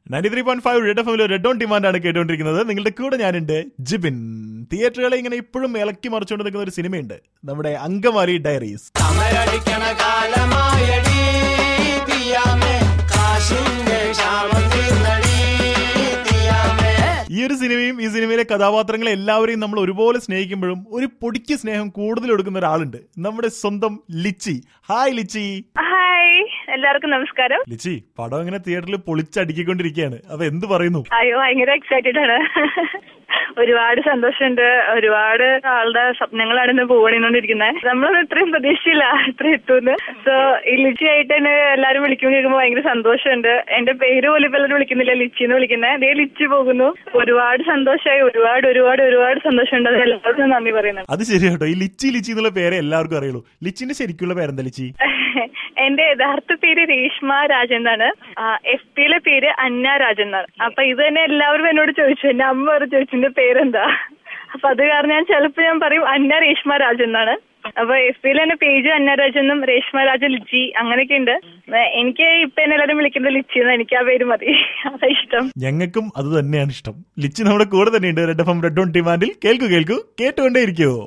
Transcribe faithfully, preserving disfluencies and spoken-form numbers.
Ninety three point five red F എമ്മിൽ red on demand ആണ് കേട്ടുകൊണ്ടിരിക്കുന്നത്. നിങ്ങളുടെ കൂടെ ഞാനുണ്ട് ജിബിൻ. തിയേറ്ററുകളെ ഇങ്ങനെ ഇപ്പോഴും ഇളക്കി മറിച്ചുകൊണ്ട് നിൽക്കുന്ന ഒരു സിനിമയുണ്ട്, നമ്മുടെ അങ്കമാലി ഡയറീസ്. ഈ ഒരു സിനിമയും ഈ സിനിമയിലെ കഥാപാത്രങ്ങളെ എല്ലാവരെയും നമ്മൾ ഒരുപോലെ സ്നേഹിക്കുമ്പോഴും ഒരു പൊടിക്ക് സ്നേഹം കൂടുതൽ കൊടുക്കുന്ന ഒരാളുണ്ട്, നമ്മുടെ സ്വന്തം ലിച്ചി. Hi lychee. ഹായ്, എല്ലാവർക്കും നമസ്കാരം. ലിച്ചി, പടം ഇങ്ങനെ തിയേറ്ററിൽ പൊളിച്ചടിക്കൊണ്ടിരിക്കുകയാണ്, അപ്പൊ എന്ത് പറയുന്നു? അയ്യോ, ഭയങ്കര എക്സൈറ്റഡ് ആണ്. ഒരുപാട് സന്തോഷമുണ്ട്. ഒരുപാട് ആളുടെ സ്വപ്നങ്ങളാണ് ഇന്ന് പോകണിക്കൊണ്ടിരിക്കുന്നത്. നമ്മളൊന്നും ഇത്രയും പ്രതീക്ഷയില്ല ഇത്ര എത്തുമെന്ന്. സോ ഈ ലിച്ചി ആയിട്ട് തന്നെ എല്ലാരും വിളിക്കുമ്പോൾ ഭയങ്കര സന്തോഷമുണ്ട്. എന്റെ പേര് പോലും ഇപ്പൊ എല്ലാവരും വിളിക്കുന്നില്ല, ലിച്ചി എന്ന് വിളിക്കുന്നത്. അതേ ലിച്ചി പോകുന്നു. ഒരുപാട് സന്തോഷമായി, ഒരുപാട് ഒരുപാട് ഒരുപാട് സന്തോഷമുണ്ട്. അത് എല്ലാവർക്കും നന്ദി പറയുന്നത്. അത് ശരി കേട്ടോ, ഈ ലിച്ചി ലിച്ചി എന്നുള്ള പേര് എല്ലാവർക്കും അറിയുള്ളൂ. ലിച്ചിന്റെ ശരിക്കുള്ള പേരെന്താ ലിച്ചി? എന്റെ യഥാർത്ഥ പേര് രേഷ്മ രാജൻ എന്നാണ്. എഫ് പിയിലെ പേര് അന്ന രാജൻ എന്നാണ്. അപ്പൊ ഇത് തന്നെ എല്ലാവരും എന്നോട് ചോദിച്ചു, എന്റെ അമ്മ വരെ ചോദിച്ചു എന്റെ പേരെന്താ. അപ്പൊ അത് കാരണം ഞാൻ ചിലപ്പോ ഞാൻ പറയും അന്ന രേഷ്മ രാജൻ എന്നാണ്. അപ്പൊ എഫ് പിയിൽ എന്റെ പേജ് അന്ന രാജെന്നും രേഷ്മ രാജ ലിച്ചി അങ്ങനെയൊക്കെ ഉണ്ട്. എനിക്ക് ഇപ്പൊ എന്നെ എല്ലാവരും വിളിക്കുന്നത് ലിച്ചി എന്ന്. എനിക്ക് ആ പേര് മതി, അതാ ഇഷ്ടം. ഞങ്ങൾക്കും അത് തന്നെയാണ് ഇഷ്ടം. ലിച്ചി നമ്മുടെ കൂടെ തന്നെയുണ്ട് red F M red on ഡിമാൻഡിൽ. കേൾക്കൂ കേൾക്കൂ കേട്ടുകൊണ്ടേ ഇരിക്കുവോ.